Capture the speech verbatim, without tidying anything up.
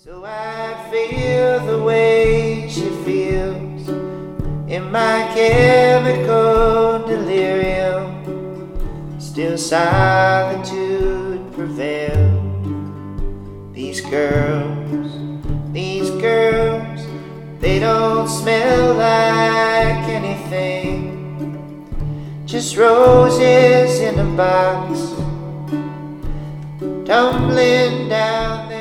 So I feel the way she feels in my chemical delirium. Still solitude prevails. These girls, these girls, they don't smell like anything. Just roses in a box, tumbling down the